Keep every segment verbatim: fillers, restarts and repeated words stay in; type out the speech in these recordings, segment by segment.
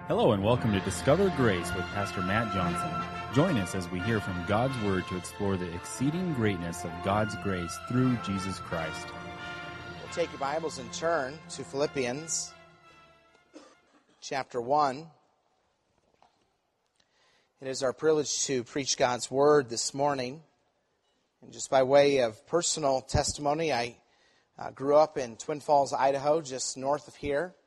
Hello and welcome to Discover Grace with Pastor Matt Johnson. Join us as we hear from God's Word to explore the exceeding greatness of God's grace through Jesus Christ. We'll take your Bibles and turn to Philippians chapter one. It is our privilege to preach God's Word this morning. And just by way of personal testimony, I uh, grew up in Twin Falls, Idaho, just north of here.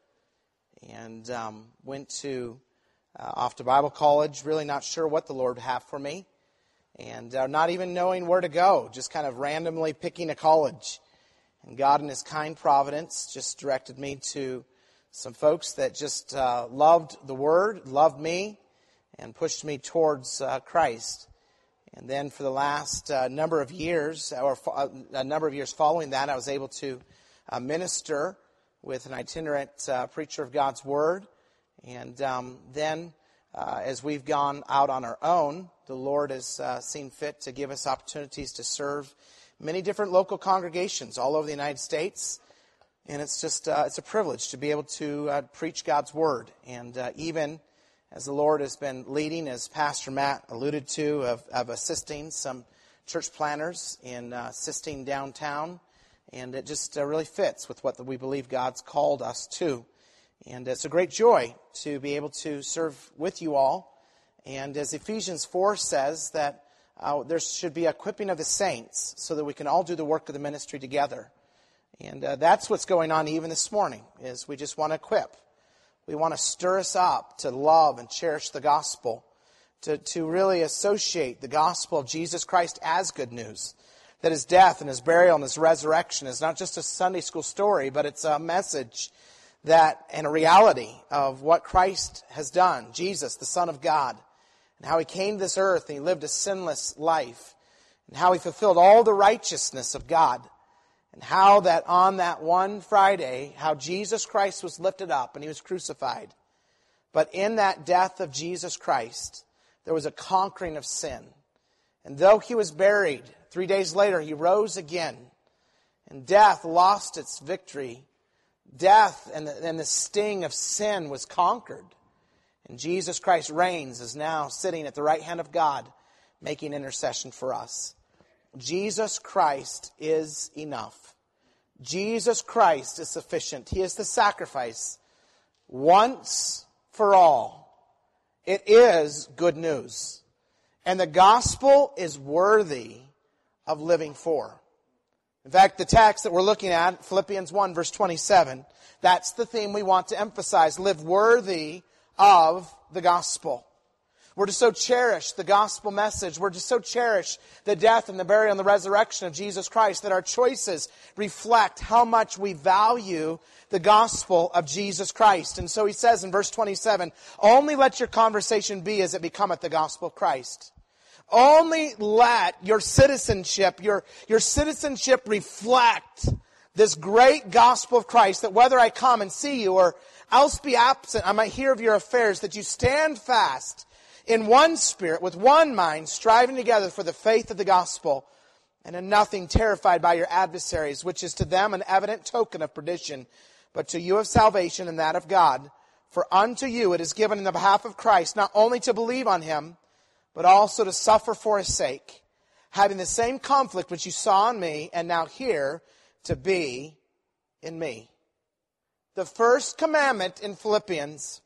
And um, went to uh, off to Bible college, really not sure what the Lord would have for me. And uh, not even knowing where to go, just kind of randomly picking a college. And God in His kind providence just directed me to some folks that just uh, loved the Word, loved me, and pushed me towards uh, Christ. And then for the last uh, number of years, or fo- a number of years following that, I was able to uh, minister with an itinerant uh, preacher of God's Word. And um, then, uh, as we've gone out on our own, the Lord has uh, seen fit to give us opportunities to serve many different local congregations all over the United States. And it's just, uh, it's a privilege to be able to uh, preach God's Word. And uh, even as the Lord has been leading, as Pastor Matt alluded to, of, of assisting some church planners in uh, assisting downtown. And it just uh, really fits with what we believe God's called us to. And it's a great joy to be able to serve with you all. And as Ephesians four says, that uh, there should be equipping of the saints so that we can all do the work of the ministry together. And uh, that's what's going on even this morning, is we just want to equip. We want to stir us up to love and cherish the gospel, to, to really associate the gospel of Jesus Christ as good news. That His death and His burial and His resurrection is not just a Sunday school story, but it's a message that and a reality of what Christ has done, Jesus, the Son of God, and how He came to this earth and He lived a sinless life, and how He fulfilled all the righteousness of God, and how that on that one Friday, how Jesus Christ was lifted up and He was crucified. But in that death of Jesus Christ, there was a conquering of sin. And though He was buried, three days later, He rose again. And death lost its victory. Death and the, and the sting of sin was conquered. And Jesus Christ reigns, is now sitting at the right hand of God, making intercession for us. Jesus Christ is enough. Jesus Christ is sufficient. He is the sacrifice once for all. It is good news. And the gospel is worthy of living for. In fact, the text that we're looking at, Philippians one, verse twenty-seven, that's the theme we want to emphasize. Live worthy of the gospel. We're to so cherish the gospel message. We're to so cherish the death and the burial and the resurrection of Jesus Christ that our choices reflect how much we value the gospel of Jesus Christ. And so he says in verse twenty-seven, only let your conversation be as it becometh the gospel of Christ. Only let your citizenship, your, your citizenship reflect this great gospel of Christ, that whether I come and see you or else be absent, I might hear of your affairs, that you stand fast in one spirit, with one mind, striving together for the faith of the gospel, and in nothing terrified by your adversaries, which is to them an evident token of perdition, but to you of salvation and that of God. For unto you it is given in the behalf of Christ, not only to believe on Him, but also to suffer for His sake, having the same conflict which you saw in me, and now hear to be in me. The first commandment in Philippians,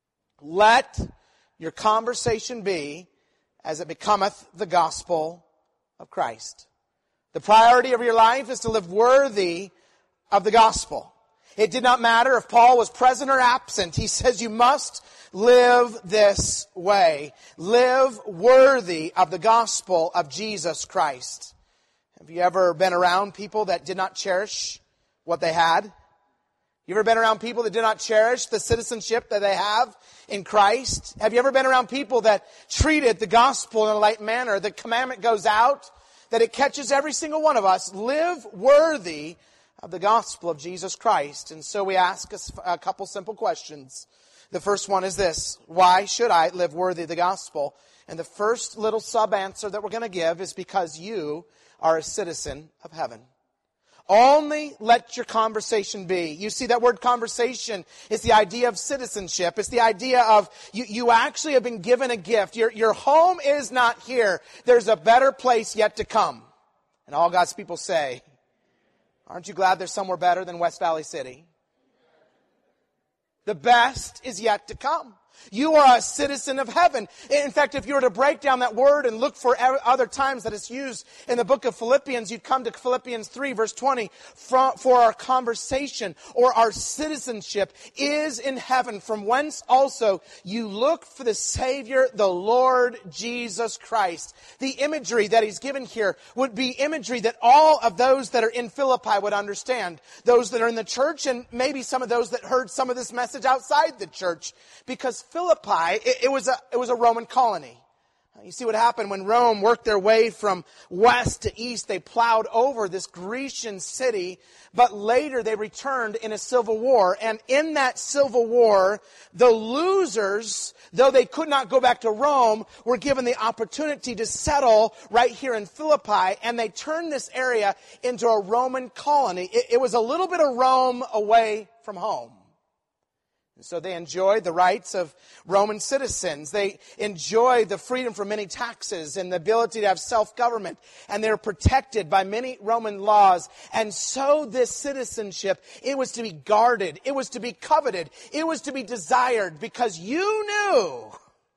let your conversation be as it becometh the gospel of Christ. The priority of your life is to live worthy of the gospel. It did not matter if Paul was present or absent. He says you must live this way. Live worthy of the gospel of Jesus Christ. Have you ever been around people that did not cherish what they had? You ever been around people that did not cherish the citizenship that they have in Christ? Have you ever been around people that treated the gospel in a light manner? The commandment goes out, that it catches every single one of us. Live worthy of the gospel of Jesus Christ. And so we ask a couple simple questions. The first one is this: why should I live worthy of the gospel? And the first little sub-answer that we're going to give is because you are a citizen of heaven. Only let your conversation be. You see, that word conversation is the idea of citizenship. It's the idea of you, you actually have been given a gift. Your, your home is not here. There's a better place yet to come. And all God's people say, aren't you glad there's somewhere better than West Valley City? The best is yet to come. You are a citizen of heaven. In fact, if you were to break down that word and look for other times that it's used in the book of Philippians, you'd come to Philippians three, verse twenty, for our conversation or our citizenship is in heaven, from whence also you look for the Savior, the Lord Jesus Christ. The imagery that he's given here would be imagery that all of those that are in Philippi would understand. Those that are in the church, and maybe some of those that heard some of this message outside the church. Because Philippi, it, it was a it was a Roman colony. You see what happened when Rome worked their way from west to east. They plowed over this Grecian city, but later they returned in a civil war. And in that civil war, the losers, though they could not go back to Rome, were given the opportunity to settle right here in Philippi. And they turned this area into a Roman colony. It, it was a little bit of Rome away from home. So they enjoyed the rights of Roman citizens. They enjoyed the freedom from many taxes and the ability to have self-government. And they're protected by many Roman laws. And so this citizenship, it was to be guarded. It was to be coveted. It was to be desired, because you knew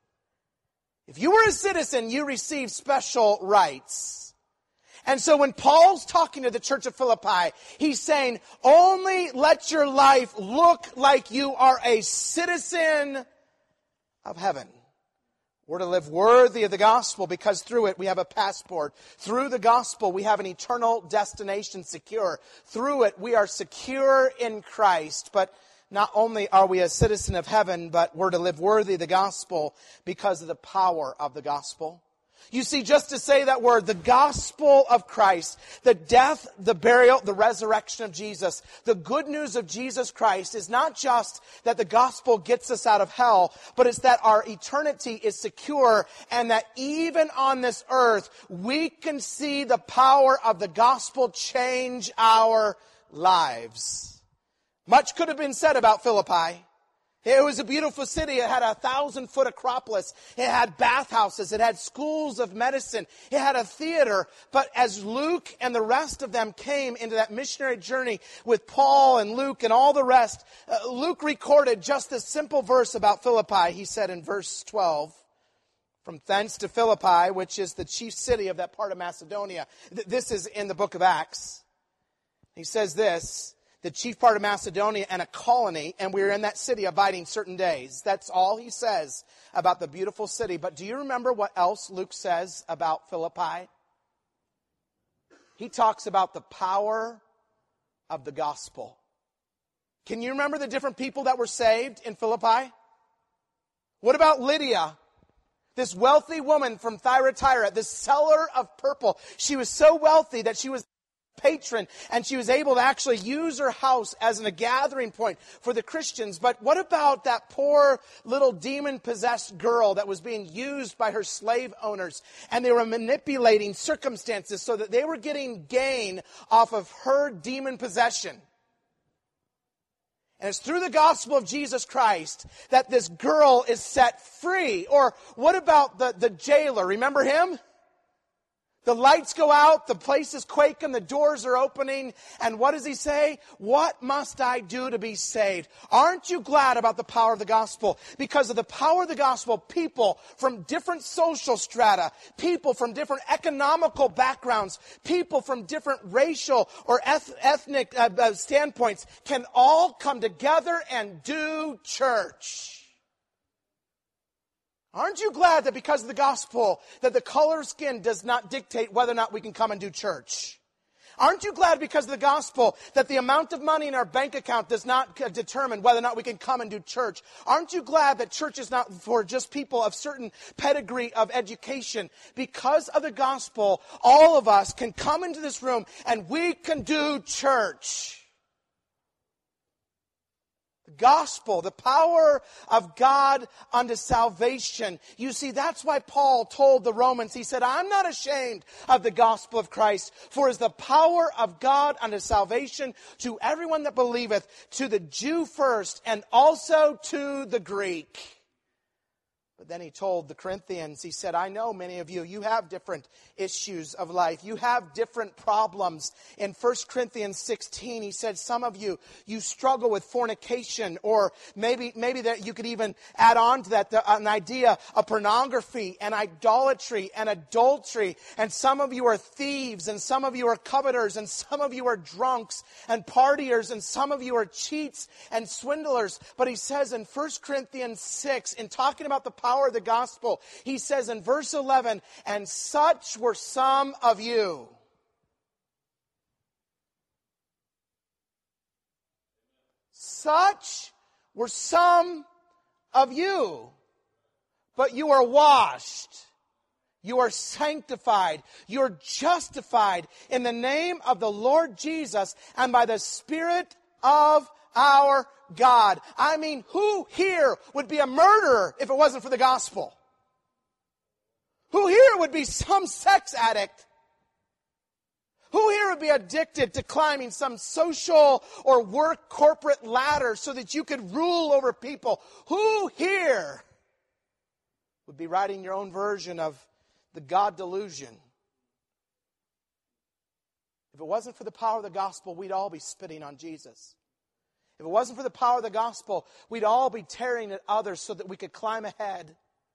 if you were a citizen, you received special rights. And so when Paul's talking to the church of Philippi, he's saying, only let your life look like you are a citizen of heaven. We're to live worthy of the gospel, because through it we have a passport. Through the gospel we have an eternal destination secure. Through it we are secure in Christ. But not only are we a citizen of heaven, but we're to live worthy of the gospel because of the power of the gospel. You see, just to say that word, the gospel of Christ, the death, the burial, the resurrection of Jesus, the good news of Jesus Christ is not just that the gospel gets us out of hell, but it's that our eternity is secure, and that even on this earth, we can see the power of the gospel change our lives. Much could have been said about Philippi. It was a beautiful city. It had a thousand-foot acropolis. It had bathhouses. It had schools of medicine. It had a theater. But as Luke and the rest of them came into that missionary journey with Paul and Luke and all the rest, uh, Luke recorded just this simple verse about Philippi. He said in verse twelve, from thence to Philippi, which is the chief city of that part of Macedonia. Th- this is in the book of Acts. He says this, the chief part of Macedonia and a colony, and we were in that city abiding certain days. That's all he says about the beautiful city. But do you remember what else Luke says about Philippi? He talks about the power of the gospel. Can you remember the different people that were saved in Philippi? What about Lydia? This wealthy woman from Thyatira, this seller of purple. She was so wealthy that she was patron, and she was able to actually use her house as a gathering point for the Christians. But what about that poor little demon-possessed girl that was being used by her slave owners, and they were manipulating circumstances so that they were getting gain off of her demon possession? And it's through the gospel of Jesus Christ that this girl is set free. Or what about the, the jailer? Remember him? The lights go out, the place is quaking, the doors are opening, and what does he say? What must I do to be saved? Aren't you glad about the power of the gospel? Because of the power of the gospel, people from different social strata, people from different economical backgrounds, people from different racial or eth- ethnic uh, uh, standpoints can all come together and do church. Aren't you glad that because of the gospel, that the color of skin does not dictate whether or not we can come and do church? Aren't you glad because of the gospel that the amount of money in our bank account does not determine whether or not we can come and do church? Aren't you glad that church is not for just people of certain pedigree of education? Because of the gospel, all of us can come into this room and we can do church. The gospel, the power of God unto salvation. You see, that's why Paul told the Romans, he said, I'm not ashamed of the gospel of Christ, for it is the power of God unto salvation to everyone that believeth, to the Jew first, and also to the Greek. But then he told the Corinthians, he said, I know many of you, you have different issues of life. You have different problems. In First Corinthians sixteen, he said, some of you, you struggle with fornication, or maybe maybe that you could even add on to that the, an idea of pornography and idolatry and adultery. And some of you are thieves, and some of you are coveters, and some of you are drunks and partiers, and some of you are cheats and swindlers. But he says in First Corinthians six, in talking about the power of the gospel, he says in verse eleven, and such were some of you. Such were some of you. But you are washed. You are sanctified. You are justified in the name of the Lord Jesus and by the Spirit of our God. I mean, who here would be a murderer if it wasn't for the gospel? Who here would be some sex addict? Who here would be addicted to climbing some social or work corporate ladder so that you could rule over people? Who here would be writing your own version of the God delusion? If it wasn't for the power of the gospel, we'd all be spitting on Jesus. If it wasn't for the power of the gospel, we'd all be tearing at others so that we could climb ahead.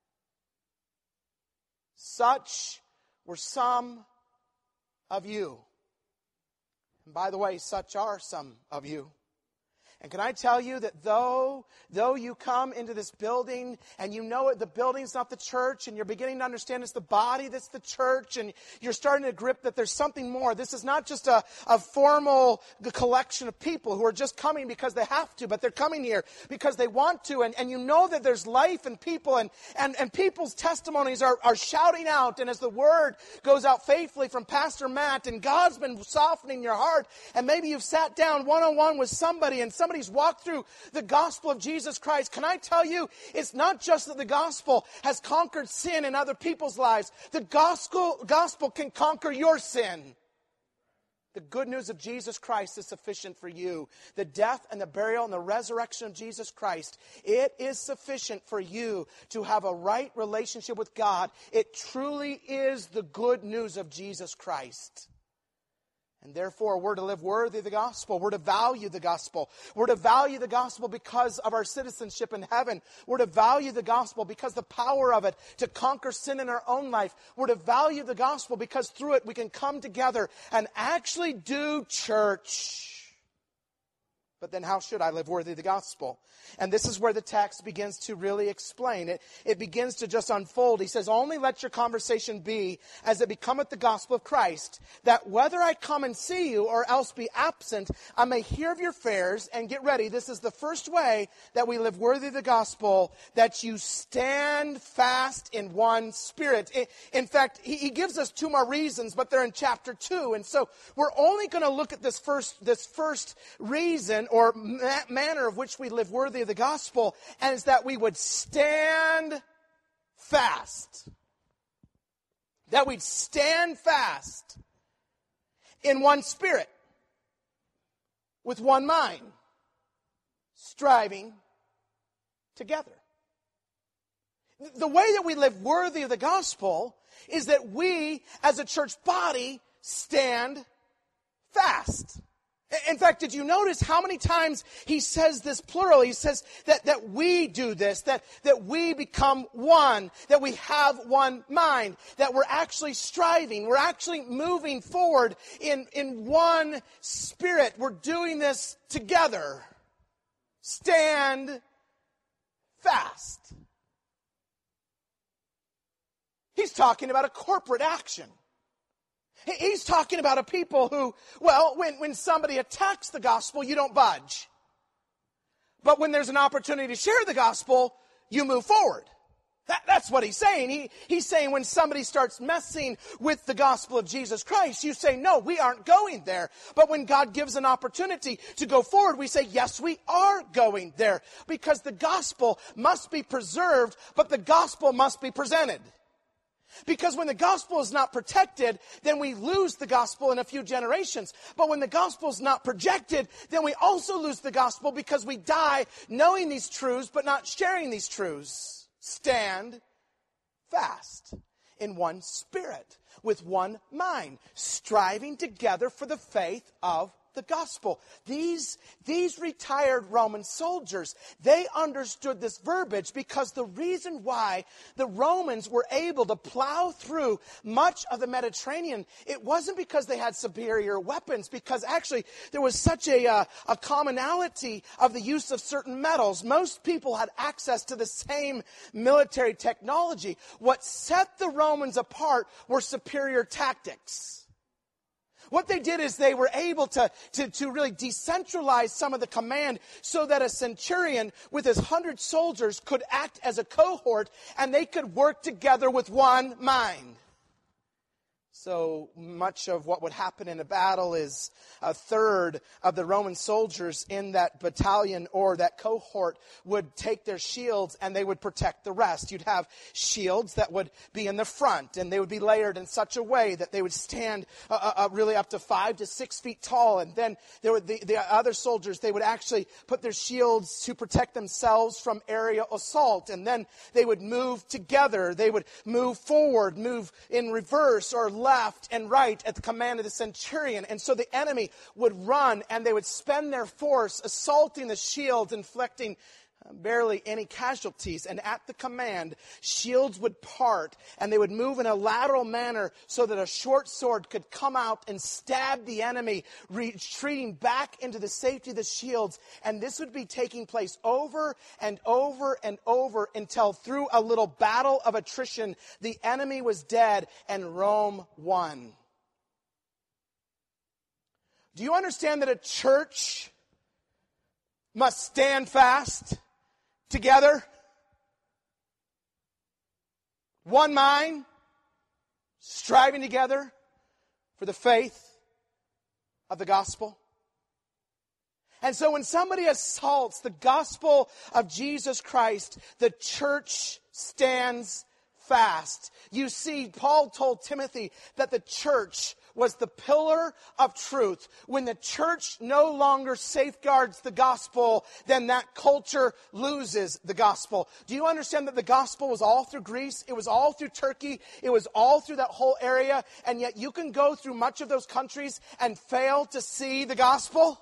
Such were some of you. And by the way, such are some of you. And can I tell you that though, though you come into this building and you know it, the building's not the church, and you're beginning to understand it's the body that's the church, and you're starting to grip that there's something more. This is not just a, a formal collection of people who are just coming because they have to, but they're coming here because they want to. And, and you know that there's life in people, and, and, and people's testimonies are, are shouting out. And as the word goes out faithfully from Pastor Matt, and God's been softening your heart, and maybe you've sat down one-on-one with somebody, and somebody Somebody's walked through the gospel of Jesus Christ. Can I tell you, it's not just that the gospel has conquered sin in other people's lives. The gospel, gospel can conquer your sin. The good news of Jesus Christ is sufficient for you. The death and the burial and the resurrection of Jesus Christ, it is sufficient for you to have a right relationship with God. It truly is the good news of Jesus Christ. And therefore, we're to live worthy of the gospel. We're to value the gospel. We're to value the gospel because of our citizenship in heaven. We're to value the gospel because the power of it to conquer sin in our own life. We're to value the gospel because through it we can come together and actually do church. But then how should I live worthy of the gospel? And this is where the text begins to really explain it. It begins to just unfold. He says, only let your conversation be as it becometh the gospel of Christ, that whether I come and see you or else be absent, I may hear of your affairs. And get ready, this is the first way that we live worthy of the gospel, that you stand fast in one spirit. In fact, he gives us two more reasons, but they're in chapter two. And so we're only going to look at this first, this first reason or ma- manner of which we live worthy of the gospel, and is that we would stand fast. That we'd stand fast in one spirit, with one mind, striving together. The way that we live worthy of the gospel is that we, as a church body, stand fast. In fact, did you notice how many times he says this plural? He says that, that we do this, that, that we become one, that we have one mind, that we're actually striving, we're actually moving forward in, in one spirit. We're doing this together. Stand fast. He's talking about a corporate action. He's talking about a people who, well, when, when somebody attacks the gospel, you don't budge. But when there's an opportunity to share the gospel, you move forward. That, that's what he's saying. He, he's saying when somebody starts messing with the gospel of Jesus Christ, you say, no, we aren't going there. But when God gives an opportunity to go forward, we say, yes, we are going there. Because the gospel must be preserved, but the gospel must be presented. Because when the gospel is not protected, then we lose the gospel in a few generations. But when the gospel is not projected, then we also lose the gospel because we die knowing these truths, but not sharing these truths. Stand fast in one spirit, with one mind, striving together for the faith of the gospel. These, these retired Roman soldiers, they understood this verbiage because the reason why the Romans were able to plow through much of the Mediterranean, it wasn't because they had superior weapons, because actually there was such a, uh, a commonality of the use of certain metals. Most people had access to the same military technology. What set the Romans apart were superior tactics. What they did is they were able to, to, to really decentralize some of the command so that a centurion with his hundred soldiers could act as a cohort and they could work together with one mind. So much of what would happen in a battle is a third of the Roman soldiers in that battalion or that cohort would take their shields and they would protect the rest. You'd have shields that would be in the front, and they would be layered in such a way that they would stand uh, uh, really up to five to six feet tall. And then there would the, the other soldiers, they would actually put their shields to protect themselves from aerial assault. And then they would move together. They would move forward, move in reverse or left. Left and right at the command of the centurion. And so the enemy would run and they would spend their force assaulting the shields, inflicting barely any casualties. And at the command, shields would part and they would move in a lateral manner so that a short sword could come out and stab the enemy, retreating back into the safety of the shields. And this would be taking place over and over and over until through a little battle of attrition, the enemy was dead and Rome won. Do you understand that a church must stand fast together? One mind, striving together for the faith of the gospel. And so when somebody assaults the gospel of Jesus Christ, the church stands fast. You see, Paul told Timothy that the church was the pillar of truth. When the church no longer safeguards the gospel, then that culture loses the gospel. Do you understand that the gospel was all through Greece? It was all through Turkey. It was all through that whole area. And yet you can go through much of those countries and fail to see the gospel?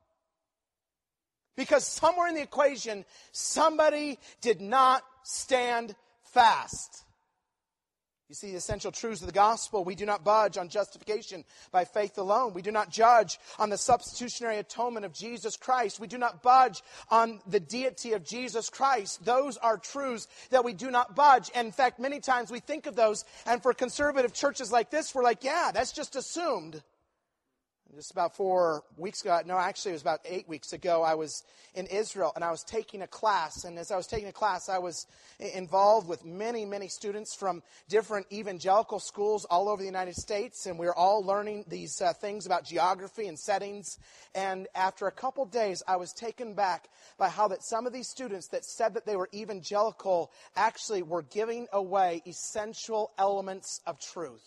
Because somewhere in the equation, somebody did not stand fast. You see, the essential truths of the gospel: we do not budge on justification by faith alone. We do not judge on the substitutionary atonement of Jesus Christ. We do not budge on the deity of Jesus Christ. Those are truths that we do not budge. And in fact, many times we think of those, and for conservative churches like this, we're like, yeah, that's just assumed. Just about four weeks ago, no, actually it was about eight weeks ago, I was in Israel and I was taking a class. And as I was taking a class, I was involved with many, many students from different evangelical schools all over the United States. And we were all learning these uh, things about geography and settings. And after a couple days, I was taken back by how that some of these students that said that they were evangelical actually were giving away essential elements of truth.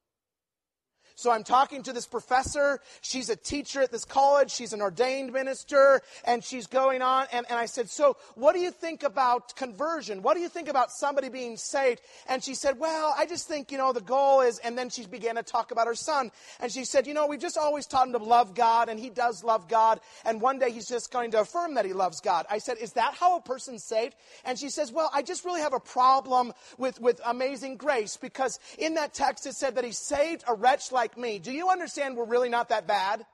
So I'm talking to this professor. She's a teacher at this college. She's an ordained minister. And she's going on. And, and I said, so what do you think about conversion? What do you think about somebody being saved? And she said, well, I just think, you know, the goal is... And then she began to talk about her son. And she said, you know, we've just always taught him to love God. And he does love God. And one day he's just going to affirm that he loves God. I said, is that how a person's saved? And she says, well, I just really have a problem with, with Amazing Grace. Because in that text it said that he saved a wretch like Like me. Do you understand we're really not that bad?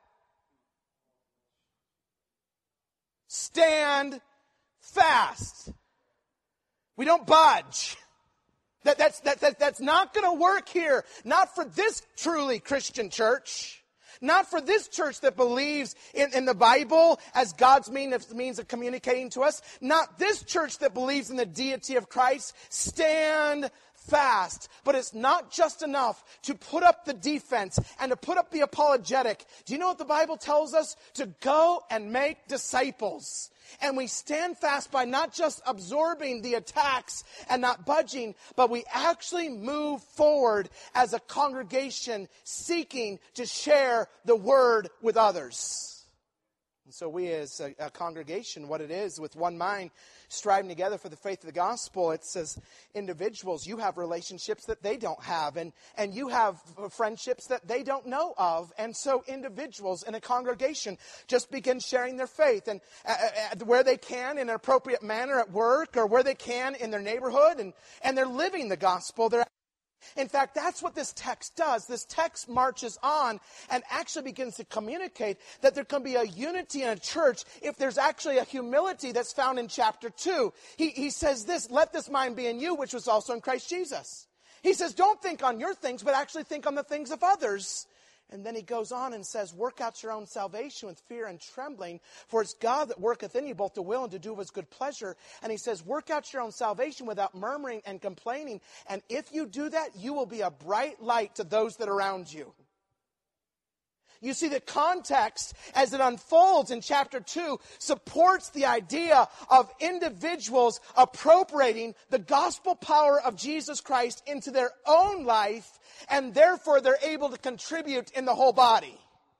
Stand fast. We don't budge. That, that's, that, that, that's not going to work here. Not for this truly Christian church. Not for this church that believes in, in the Bible as God's mean of, means of communicating to us. Not this church that believes in the deity of Christ. Stand fast. But it's not just enough to put up the defense and to put up the apologetic. Do you know what the Bible tells us? To go and make disciples. And we stand fast by not just absorbing the attacks and not budging, but we actually move forward as a congregation seeking to share the word with others. And so we as a, a congregation, what it is, with one mind, striving together for the faith of the gospel. It says individuals, you have relationships that they don't have, and, and you have friendships that they don't know of. And so individuals in a congregation just begin sharing their faith, and uh, uh, where they can in an appropriate manner at work, or where they can in their neighborhood, and, and they're living the gospel. They're In fact, that's what this text does. This text marches on and actually begins to communicate that there can be a unity in a church if there's actually a humility that's found in chapter two. He, he says this, let this mind be in you, which was also in Christ Jesus. He says, don't think on your things, but actually think on the things of others. And then he goes on and says, work out your own salvation with fear and trembling, for it's God that worketh in you both to will and to do of his good pleasure. And he says, work out your own salvation without murmuring and complaining. And if you do that, you will be a bright light to those that are around you. You see, the context as it unfolds in chapter two supports the idea of individuals appropriating the gospel power of Jesus Christ into their own life, and therefore they're able to contribute in the whole body.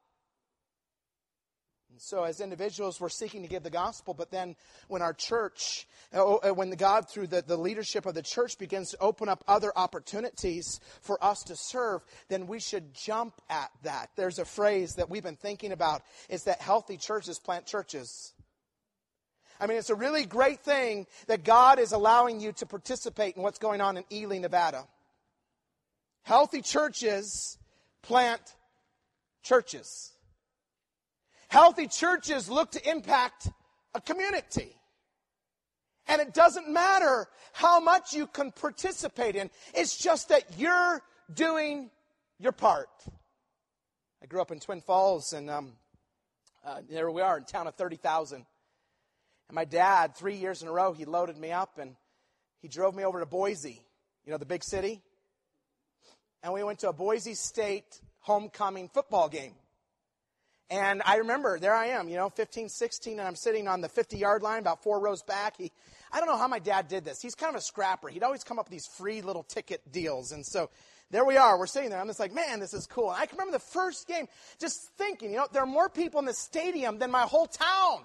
And so as individuals, we're seeking to give the gospel, but then when our church, when the God through the, the leadership of the church begins to open up other opportunities for us to serve, then we should jump at that. There's a phrase that we've been thinking about, is that healthy churches plant churches. I mean, it's a really great thing that God is allowing you to participate in what's going on in Ely, Nevada. Healthy churches plant churches. Healthy churches look to impact a community. And it doesn't matter how much you can participate in. It's just that you're doing your part. I grew up in Twin Falls, and um, uh, there we are, in a town of thirty thousand. And my dad, three years in a row, he loaded me up, and he drove me over to Boise, you know, the big city. And we went to a Boise State homecoming football game. And I remember, there I am, you know, fifteen, sixteen, and I'm sitting on the fifty-yard line, about four rows back. He, I don't know how my dad did this. He's kind of a scrapper. He'd always come up with these free little ticket deals. And so there we are. We're sitting there. I'm just like, man, this is cool. And I can remember the first game just thinking, you know, there are more people in the stadium than my whole town.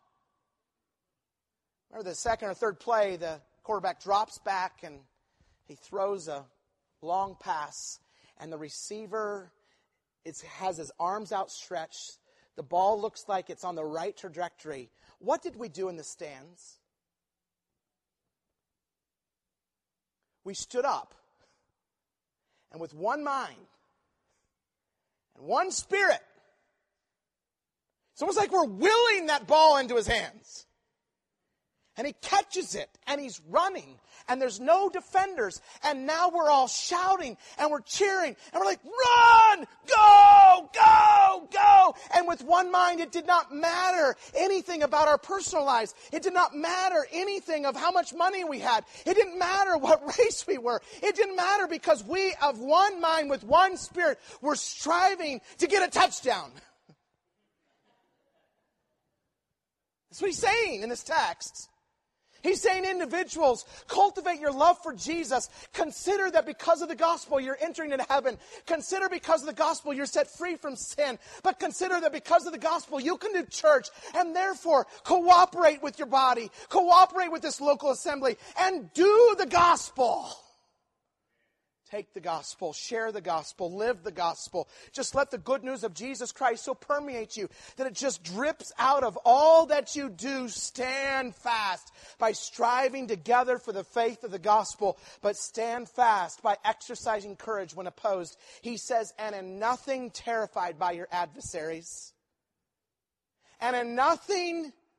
Remember the second or third play, the quarterback drops back and he throws a long pass. And the receiver It has his arms outstretched. The ball looks like it's on the right trajectory. What did we do in the stands? We stood up. And with one mind and one spirit, it's almost like we're willing that ball into his hands. And he catches it, and he's running, and there's no defenders. And now we're all shouting, and we're cheering, and we're like, run, go, go, go. And with one mind, it did not matter anything about our personal lives. It did not matter anything of how much money we had. It didn't matter what race we were. It didn't matter, because we, of one mind, with one spirit, were striving to get a touchdown. That's what he's saying in this text. He's saying, individuals, cultivate your love for Jesus. Consider that because of the gospel, you're entering into heaven. Consider because of the gospel, you're set free from sin. But consider that because of the gospel, you can do church. And therefore, cooperate with your body. Cooperate with this local assembly. And do the gospel. Take the gospel, share the gospel, live the gospel. Just let the good news of Jesus Christ so permeate you that it just drips out of all that you do. Stand fast by striving together for the faith of the gospel, but stand fast by exercising courage when opposed. He says, and in nothing terrified by your adversaries, and in nothing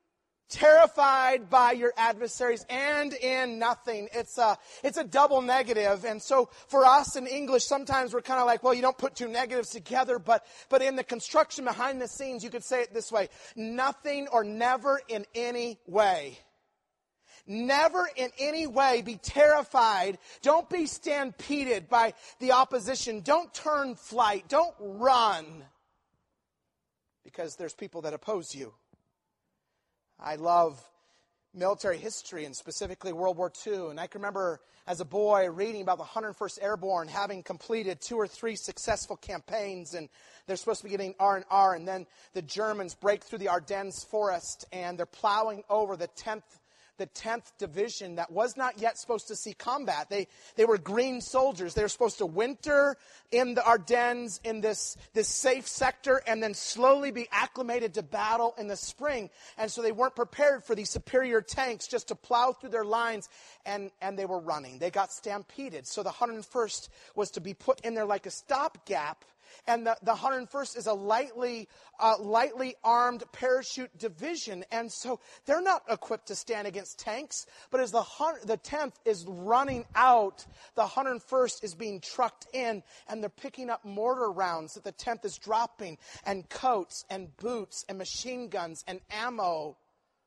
Terrified by your adversaries, and in nothing. It's a, it's a double negative. And so for us in English, sometimes we're kind of like, well, you don't put two negatives together, but, but in the construction behind the scenes, you could say it this way: nothing or never in any way. Never in any way be terrified. Don't be stampeded by the opposition. Don't turn flight. Don't run. Because there's people that oppose you. I love military history, and specifically World War Two. And I can remember as a boy reading about the one hundred first Airborne having completed two or three successful campaigns, and they're supposed to be getting R and R, and then the Germans break through the Ardennes forest, and they're plowing over the tenth the tenth Division that was not yet supposed to see combat. They they were green soldiers. They were supposed to winter in the Ardennes in this, this safe sector and then slowly be acclimated to battle in the spring. And so they weren't prepared for these superior tanks just to plow through their lines, and, and they were running. They got stampeded. So the one hundred first was to be put in there like a stopgap. And the, the one hundred first is a lightly uh, lightly armed parachute division. And so they're not equipped to stand against tanks. But as the, the tenth is running out, the one hundred first is being trucked in. And they're picking up mortar rounds that the tenth is dropping. And coats and boots and machine guns and ammo.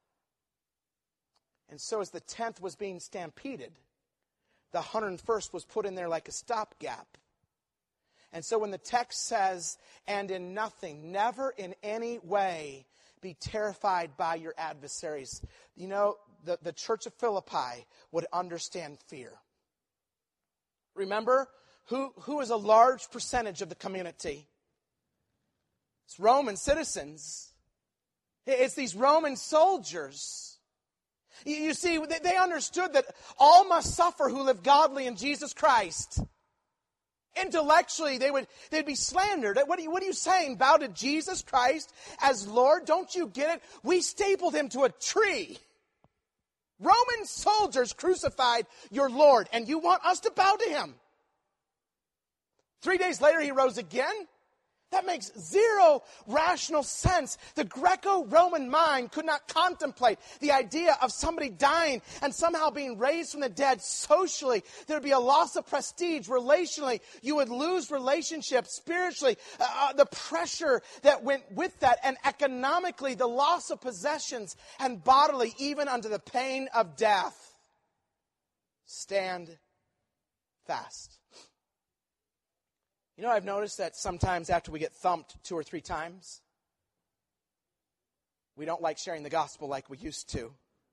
And so as the tenth was being stampeded, the one hundred first was put in there like a stopgap. And so when the text says, and in nothing, never in any way be terrified by your adversaries. You know, the, the church of Philippi would understand fear. Remember, who, who is a large percentage of the community? It's Roman citizens. It's these Roman soldiers. You, you see, they, they understood that all must suffer who live godly in Jesus Christ. Intellectually, they would they'd be slandered. What are, you, what are you saying? Bow to Jesus Christ as Lord? Don't you get it? We stapled him to a tree. Roman soldiers crucified your Lord, and you want us to bow to him. Three days later, he rose again. That makes zero rational sense. The Greco-Roman mind could not contemplate the idea of somebody dying and somehow being raised from the dead socially. There would be a loss of prestige relationally. You would lose relationships spiritually. Uh, the pressure that went with that, and economically, the loss of possessions, and bodily, even unto the pain of death. Stand fast. You know, I've noticed that sometimes after we get thumped two or three times, we don't like sharing the gospel like we used to.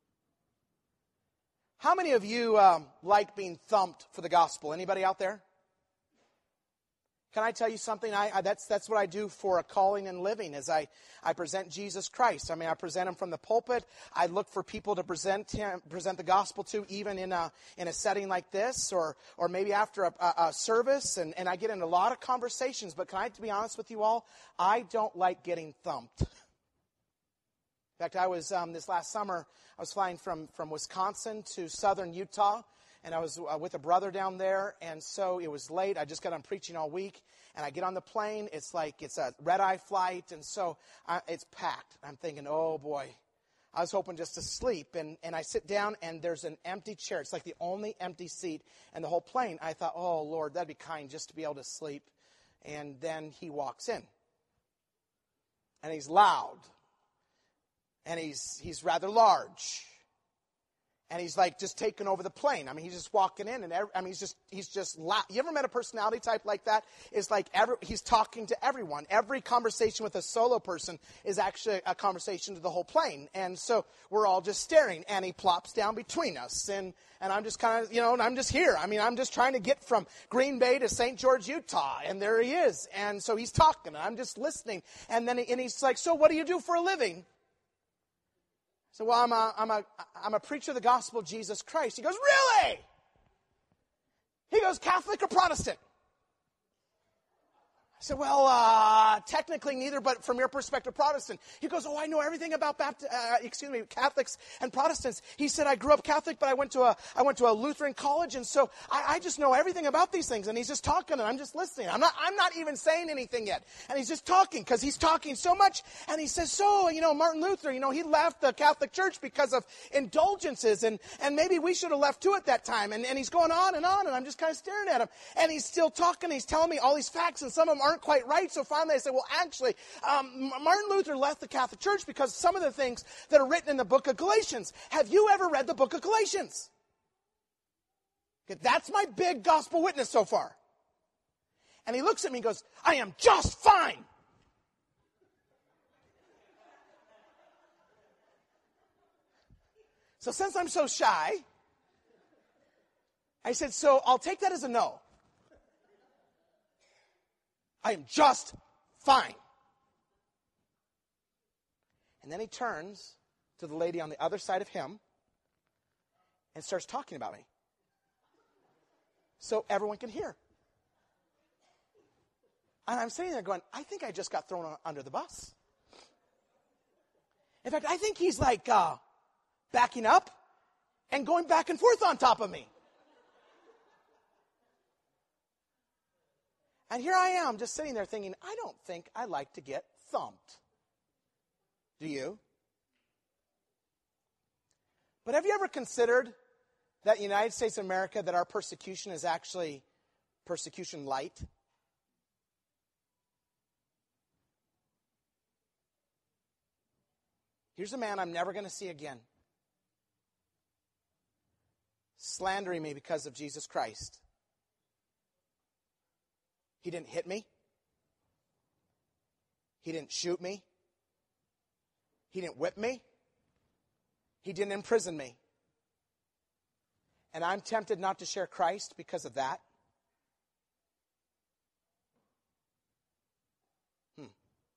How many of you um, like being thumped for the gospel? Anybody out there? Can I tell you something? I, I, that's that's what I do for a calling and living, is I, I present Jesus Christ. I mean, I present him from the pulpit. I look for people to present him, present the gospel to, even in a in a setting like this, or or maybe after a, a, a service. And, and I get in a lot of conversations. But can I, to be honest with you all, I don't like getting thumped. In fact, I was um, this last summer, I was flying from from Wisconsin to southern Utah. And I was uh, with a brother down there, and so it was late. I just got on preaching all week, and I get on the plane. It's like it's a red-eye flight, and so I, it's packed. I'm thinking, oh, boy. I was hoping just to sleep, and, and I sit down, and there's an empty chair. It's like the only empty seat in the whole plane. I thought, oh, Lord, that'd be kind just to be able to sleep. And then he walks in, and he's loud, and he's he's rather large. And he's like just taking over the plane. I mean, he's just walking in, and every, I mean, he's just he's just loud. You ever met a personality type like that? It's like every, he's talking to everyone. Every conversation with a solo person is actually a conversation to the whole plane. And so we're all just staring, and he plops down between us, and and I'm just kind of, you know, and I'm just here. I mean, I'm just trying to get from Green Bay to Saint George, Utah, and there he is. And so he's talking, and I'm just listening. And then he, and he's like, so what do you do for a living? So, well, I'm a, I'm a, I'm a preacher of the gospel of Jesus Christ. He goes, really? He goes, Catholic or Protestant? I said, well, uh, technically neither, but from your perspective, Protestant. He goes, oh, I know everything about Baptist, uh, excuse me, Catholics and Protestants. He said, I grew up Catholic, but I went to a, I went to a Lutheran college, and so I, I just know everything about these things. And he's just talking, and I'm just listening. I'm not, I'm not even saying anything yet. And he's just talking, because he's talking so much. And he says, so, you know, Martin Luther, you know, he left the Catholic Church because of indulgences, and, and maybe we should have left too at that time. And, and he's going on and on, and I'm just kind of staring at him. And he's still talking, he's telling me all these facts, and some of them aren't quite right. So finally I said, well, actually, um, Martin Luther left the Catholic Church because some of the things that are written in the book of Galatians. Have you ever read the book of Galatians? Okay, that's my big gospel witness so far. And he looks at me and goes, I am just fine. So since I'm so shy, I said, so I'll take that as a no. I am just fine. And then he turns to the lady on the other side of him and starts talking about me. So everyone can hear. And I'm sitting there going, I think I just got thrown under the bus. In fact, I think he's like uh, backing up and going back and forth on top of me. And here I am just sitting there thinking, I don't think I like to get thumped. Do you? But have you ever considered that in the United States of America that our persecution is actually persecution light? Here's a man I'm never going to see again, slandering me because of Jesus Christ. He didn't hit me. He didn't shoot me. He didn't whip me. He didn't imprison me. And I'm tempted not to share Christ because of that. Hmm.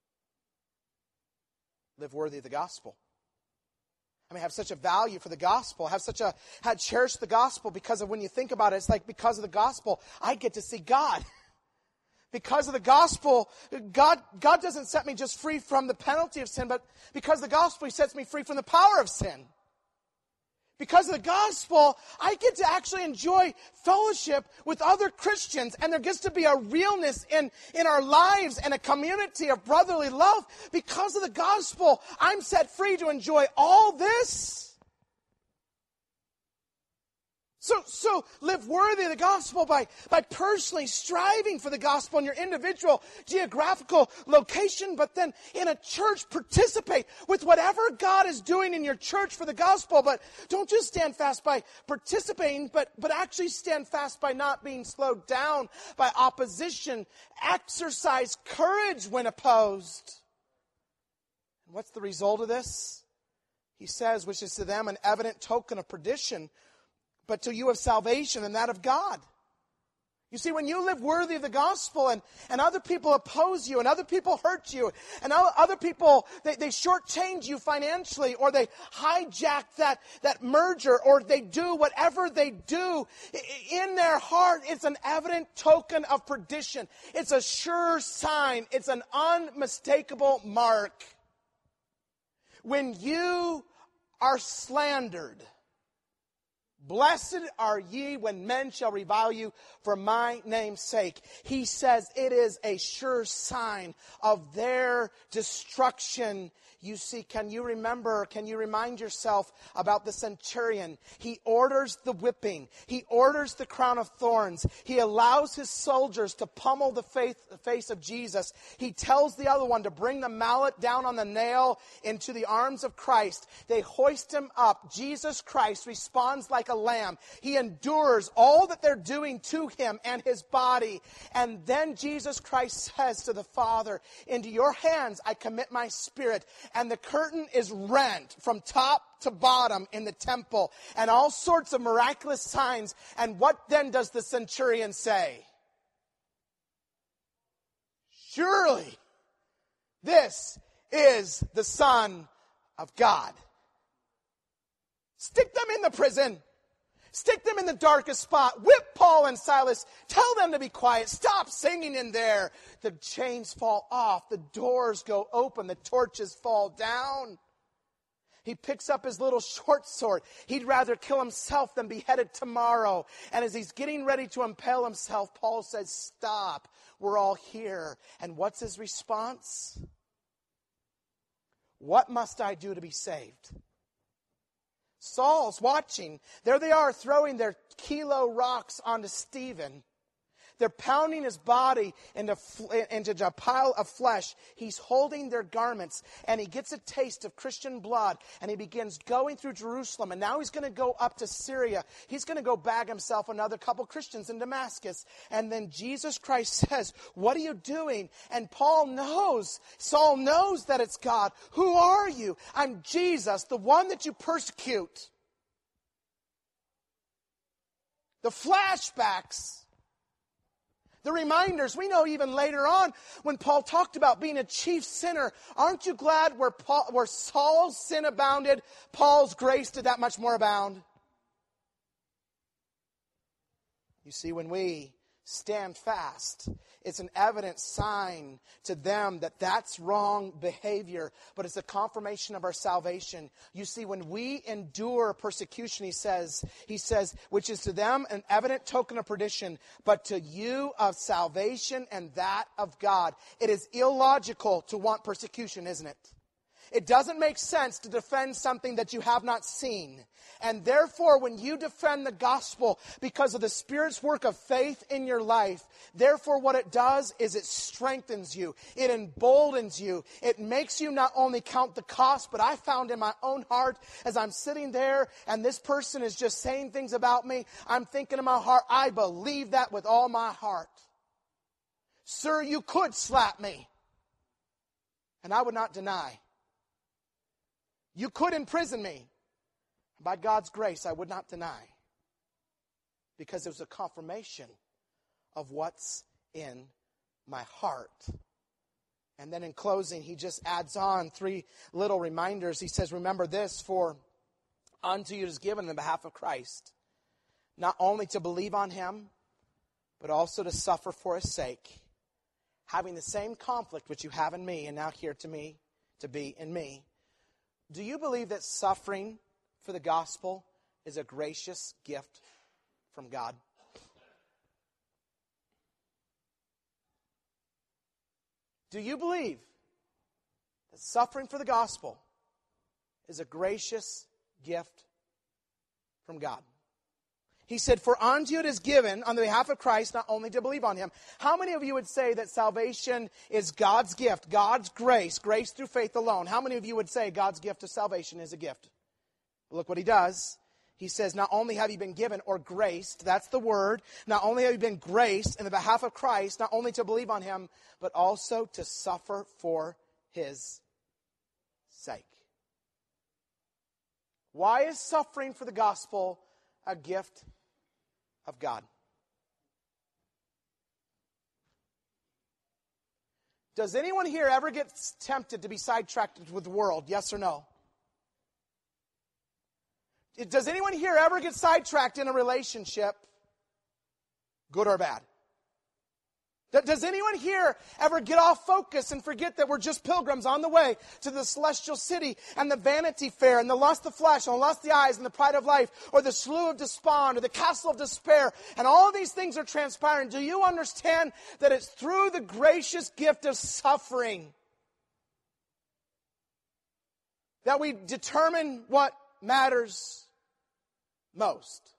Live worthy of the gospel. I mean, have such a value for the gospel, have such a, had cherished the gospel because of when you think about it, it's like because of the gospel, I get to see God. Because of the gospel, God, God doesn't set me just free from the penalty of sin, but because of the gospel, He sets me free from the power of sin. Because of the gospel, I get to actually enjoy fellowship with other Christians, and there gets to be a realness in, in our lives and a community of brotherly love. Because of the gospel, I'm set free to enjoy all this. So, so live worthy of the gospel by, by personally striving for the gospel in your individual geographical location, but then in a church, participate with whatever God is doing in your church for the gospel. But don't just stand fast by participating, but, but actually stand fast by not being slowed down by opposition. Exercise courage when opposed. And what's the result of this? He says, which is to them an evident token of perdition, but to you of salvation and that of God. You see, when you live worthy of the gospel and, and other people oppose you and other people hurt you and other people, they, they shortchange you financially or they hijack that, that merger or they do whatever they do, in their heart, it's an evident token of perdition. It's a sure sign. It's an unmistakable mark. When you are slandered, blessed are ye when men shall revile you for my name's sake. He says it is a sure sign of their destruction. You see, can you remember, can you remind yourself about the centurion? He orders the whipping. He orders the crown of thorns. He allows his soldiers to pummel the face, the face of Jesus. He tells the other one to bring the mallet down on the nail into the arms of Christ. They hoist him up. Jesus Christ responds like a lamb. He endures all that they're doing to him and his body. And then Jesus Christ says to the Father, into your hands I commit my spirit. And the curtain is rent from top to bottom in the temple. And all sorts of miraculous signs. And what then does the centurion say? Surely this is the Son of God. Stick them in the prison. Stick them him in the darkest spot. Whip Paul and Silas. Tell them to be quiet. Stop singing in there. The chains fall off. The doors go open. The torches fall down. He picks up his little short sword. He'd rather kill himself than be beheaded tomorrow. And as he's getting ready to impale himself, Paul says, stop. We're all here. And what's his response? What must I do to be saved? Saul's watching. There they are throwing their kilo rocks onto Stephen. They're pounding his body into, into a pile of flesh. He's holding their garments, and he gets a taste of Christian blood, and he begins going through Jerusalem, and now he's going to go up to Syria. He's going to go bag himself another couple Christians in Damascus. And then Jesus Christ says, what are you doing? And Paul knows, Saul knows that it's God. Who are you? I'm Jesus, the one that you persecute. The flashbacks, the reminders, we know even later on when Paul talked about being a chief sinner, aren't you glad where, Paul, where Saul's sin abounded, Paul's grace did that much more abound? You see, when we stand fast, it's an evident sign to them that that's wrong behavior, but it's a confirmation of our salvation. You see, when we endure persecution, he says, he says, which is to them an evident token of perdition, but to you of salvation and that of God. It is illogical to want persecution, isn't it? It doesn't make sense to defend something that you have not seen. And therefore, when you defend the gospel because of the Spirit's work of faith in your life, therefore what it does is it strengthens you. It emboldens you. It makes you not only count the cost, but I found in my own heart as I'm sitting there and this person is just saying things about me, I'm thinking in my heart, I believe that with all my heart. Sir, you could slap me, and I would not deny. You could imprison me. By God's grace, I would not deny. Because it was a confirmation of what's in my heart. And then in closing, he just adds on three little reminders. He says, remember this, for unto you is given in the behalf of Christ, not only to believe on him, but also to suffer for his sake, having the same conflict which you have in me, and now here to me, to be in me. Do you believe that suffering for the gospel is a gracious gift from God? Do you believe that suffering for the gospel is a gracious gift from God? He said, for unto you it is given on the behalf of Christ, not only to believe on him. How many of you would say that salvation is God's gift, God's grace, grace through faith alone? How many of you would say God's gift of salvation is a gift? Look what he does. He says, not only have you been given or graced, that's the word, not only have you been graced in the behalf of Christ, not only to believe on him, but also to suffer for his sake. Why is suffering for the gospel a gift of God? Does anyone here ever get tempted to be sidetracked with the world? Yes or no? Does anyone here ever get sidetracked in a relationship, good or bad? Does anyone here ever get off focus and forget that we're just pilgrims on the way to the celestial city, and the Vanity Fair and the lust of flesh and the lust of the eyes and the pride of life, or the slough of despond or the castle of despair, and all of these things are transpiring? Do you understand that it's through the gracious gift of suffering that we determine what matters most?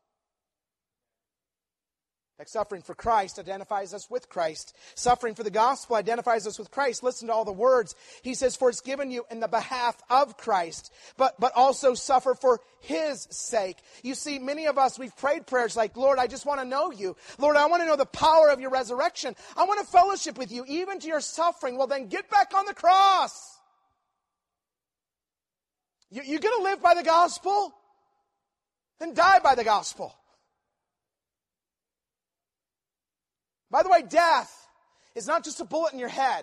Like suffering for Christ identifies us with Christ. Suffering for the gospel identifies us with Christ. Listen to all the words. He says, for it's given you in the behalf of Christ, but, but also suffer for his sake. You see, many of us, we've prayed prayers like, Lord, I just want to know you. Lord, I want to know the power of your resurrection. I want to fellowship with you, even to your suffering. Well, then get back on the cross. You, you're going to live by the gospel? Then die by the gospel. By the way, death is not just a bullet in your head.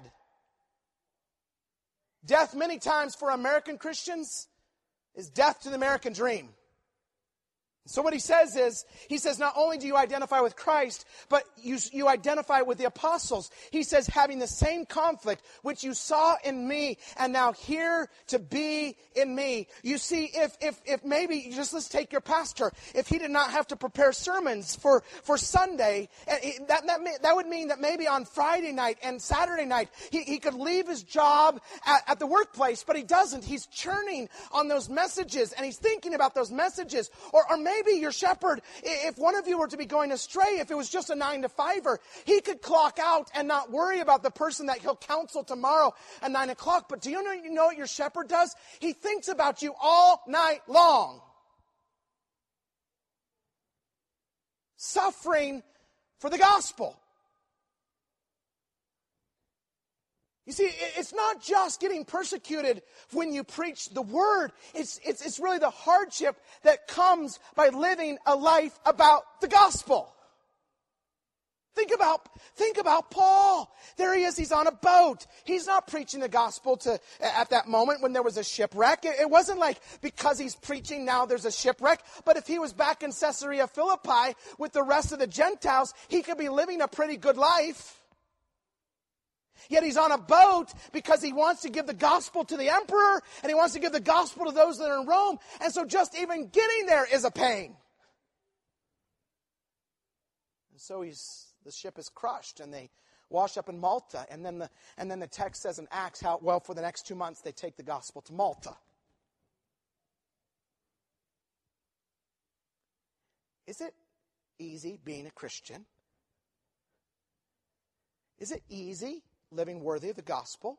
Death, many times for American Christians, is death to the American dream. So what he says is, he says, not only do you identify with Christ, but you, you identify with the apostles. He says, having the same conflict, which you saw in me, and now here to be in me. You see, if, if, if maybe, just let's take your pastor, if he did not have to prepare sermons for, for Sunday, and that, that, may, that would mean that maybe on Friday night and Saturday night, he, he could leave his job at, at the workplace, but he doesn't. He's churning on those messages, and he's thinking about those messages, or, or maybe Maybe your shepherd, if one of you were to be going astray, if it was just a nine to fiver, he could clock out and not worry about the person that he'll counsel tomorrow at nine o'clock. But do you know, you know what your shepherd does? He thinks about you all night long. Suffering for the gospel. You see, it's not just getting persecuted when you preach the word. It's, it's, it's really the hardship that comes by living a life about the gospel. Think about, think about Paul. There he is. He's on a boat. He's not preaching the gospel to at that moment when there was a shipwreck. It, it wasn't like because he's preaching now there's a shipwreck. But if he was back in Caesarea Philippi with the rest of the Gentiles, he could be living a pretty good life. Yet he's on a boat because he wants to give the gospel to the emperor and he wants to give the gospel to those that are in Rome. And so just even getting there is a pain. And so he's the ship is crushed and they wash up in Malta. And then the and then the text says in Acts how, well, for the next two months they take the gospel to Malta. Is it easy being a Christian? Is it easy living worthy of the gospel?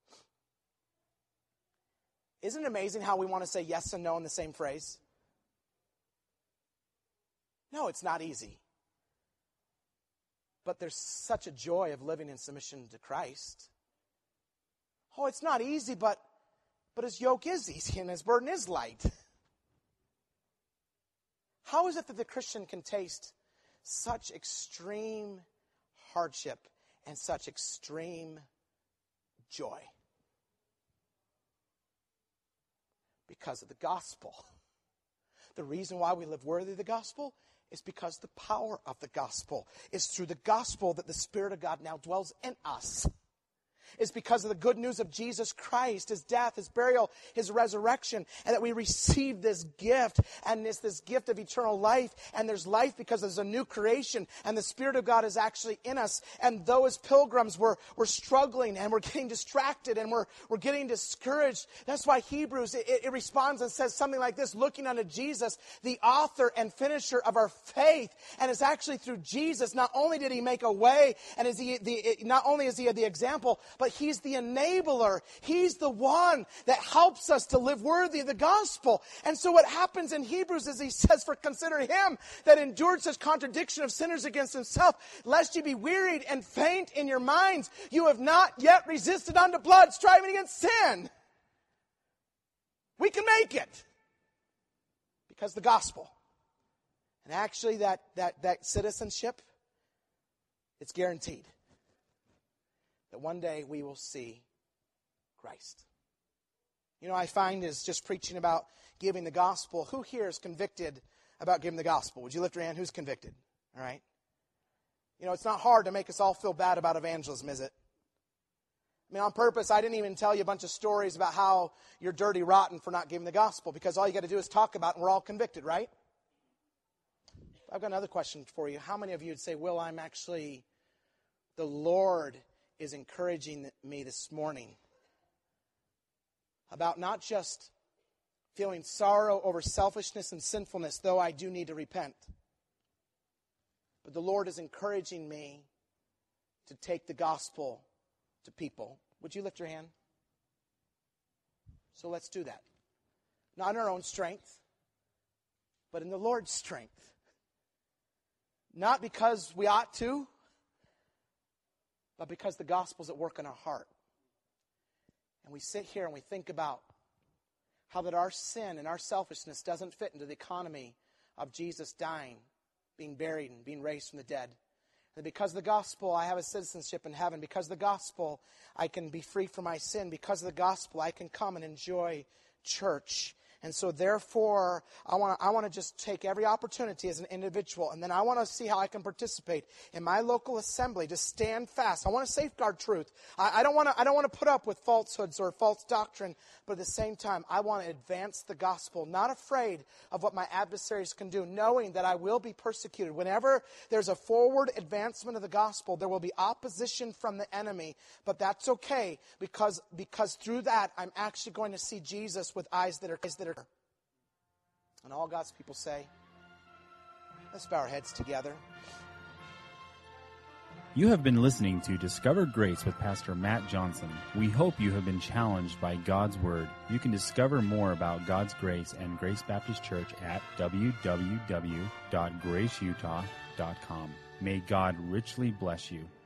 Isn't it amazing how we want to say yes and no in the same phrase? No, it's not easy. But there's such a joy of living in submission to Christ. Oh, it's not easy, but, but his yoke is easy and his burden is light. How is it that the Christian can taste such extreme hardship and such extreme joy? Because of the gospel. The reason why we live worthy of the gospel is because the power of the gospel is through the gospel that the Spirit of God now dwells in us. Is because of the good news of Jesus Christ, His death, His burial, His resurrection, and that we receive this gift, and it's this gift of eternal life, and there's life because there's a new creation, and the Spirit of God is actually in us, and though as pilgrims we're, we're struggling, and we're getting distracted, and we're, we're getting discouraged, that's why Hebrews, it, it responds and says something like this, looking unto Jesus, the author and finisher of our faith, and it's actually through Jesus, not only did He make a way, and is he the, not only is He the example, but He's the enabler. He's the one that helps us to live worthy of the gospel. And so what happens in Hebrews is he says, for consider Him that endured such contradiction of sinners against Himself, lest you be wearied and faint in your minds. You have not yet resisted unto blood, striving against sin. We can make it because the gospel. And actually that, that, that citizenship, it's guaranteed. That one day we will see Christ. You know, I find is just preaching about giving the gospel. Who here is convicted about giving the gospel? Would you lift your hand? Who's convicted? All right. You know, it's not hard to make us all feel bad about evangelism, is it? I mean, on purpose, I didn't even tell you a bunch of stories about how you're dirty rotten for not giving the gospel, because all you got to do is talk about it and we're all convicted, right? I've got another question for you. How many of you would say, Will, I'm actually, the Lord is encouraging me this morning about not just feeling sorrow over selfishness and sinfulness, though I do need to repent, but the Lord is encouraging me to take the gospel to people. Would you lift your hand? So let's do that. Not in our own strength, but in the Lord's strength. Not because we ought to, but because the gospel's at work in our heart. And we sit here and we think about how that our sin and our selfishness doesn't fit into the economy of Jesus dying, being buried, and being raised from the dead. And because of the gospel, I have a citizenship in heaven. Because of the gospel, I can be free from my sin. Because of the gospel, I can come and enjoy church. And so therefore, I want to I want to just take every opportunity as an individual, and then I want to see how I can participate in my local assembly to stand fast. I want to safeguard truth. I, I don't want to I don't want to put up with falsehoods or false doctrine, but at the same time, I want to advance the gospel, not afraid of what my adversaries can do, knowing that I will be persecuted. Whenever there's a forward advancement of the gospel, there will be opposition from the enemy, but that's okay, because because through that, I'm actually going to see Jesus with eyes that are eyes that are. And all God's people say, let's bow our heads together. You have been listening to Discover Grace with Pastor Matt Johnson. We hope you have been challenged by God's Word. You can discover more about God's Grace and Grace Baptist Church at w w w dot grace utah dot com. May God richly bless you.